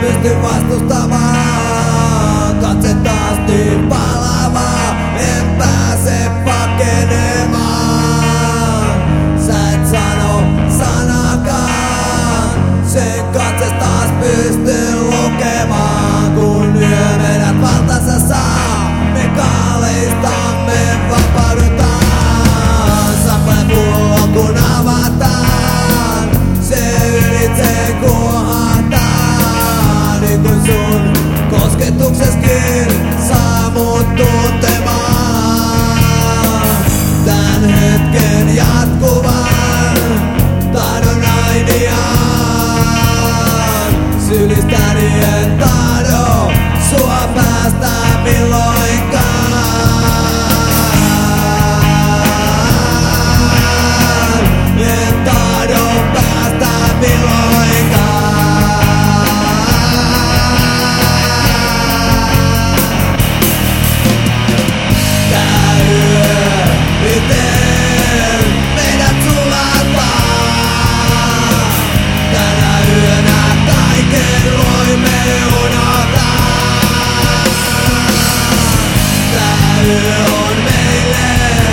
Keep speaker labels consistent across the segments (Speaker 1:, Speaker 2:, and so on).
Speaker 1: pysty vastustamaan. Katse taas niin palavaa, en pääse pakenemaan. Sä et sano sanakaan, sen katse taas pystyy lukemaan. Kun yö meidät valtansa saa, me kaaleistamme vapaudutaan. Sappaleen pullo kun avataan, se ylitse kuohahtaa. Niin kuin sun kosketukseskin saa mut tuntemaan tän hetken jatkuvan tahdon ainiaan. Sylistäni en tahdo sua päästä milloinkaan. En tahdo päästä milloinkaan. Tää yö yhteen meidät sulattaa. Tänä yönä kaiken voimme unohtaa. Tää yö on meille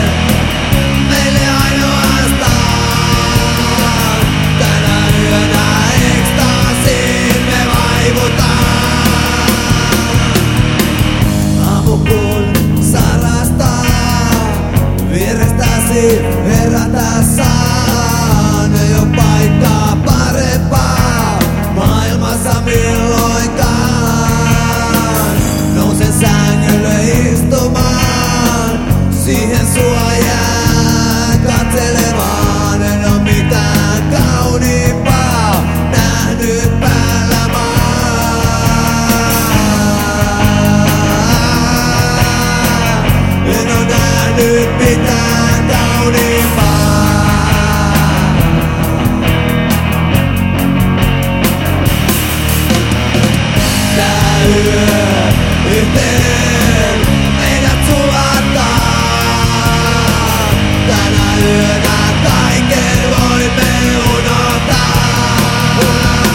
Speaker 1: ainoastaan. Tänä yönä ekstaasiin me vaivutaan. Aamu kun sarastaa, vierestäsi herätä saan. Ei oo paikkaa parempaa maailmassa milloinkaan. Nousen sängylle istumaan, siihen sua jään katselemaan. En oo mitään kauniimpaa nähnyt päällä maan. En oo nähnyt mitään kauniimpaa. Tää yö yhteen meidät sulattaa. Tänä yönä kaiken voimme unohtaa.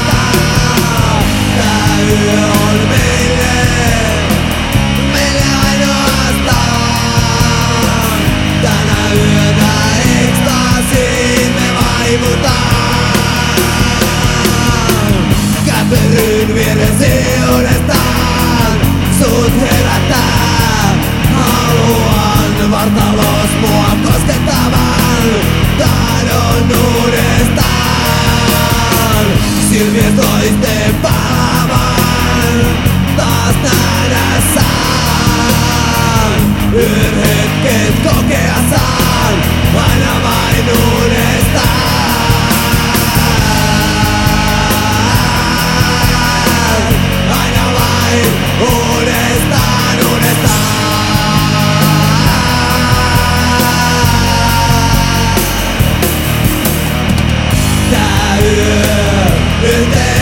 Speaker 1: Tää yö on meille ainoastaan. Tänä yönä ekstaasiin me vaivutaan. Käperyn vieresi uudestaan, sut herättää. Haluan vartalos mua koskettavan tahdon uudestaan. Silmien toisten palavan taas nähdä saan. Yön hetket kokea saan aina vain uudestaan. Aina vain uudestaan, uudestaan. Tää yö yhteen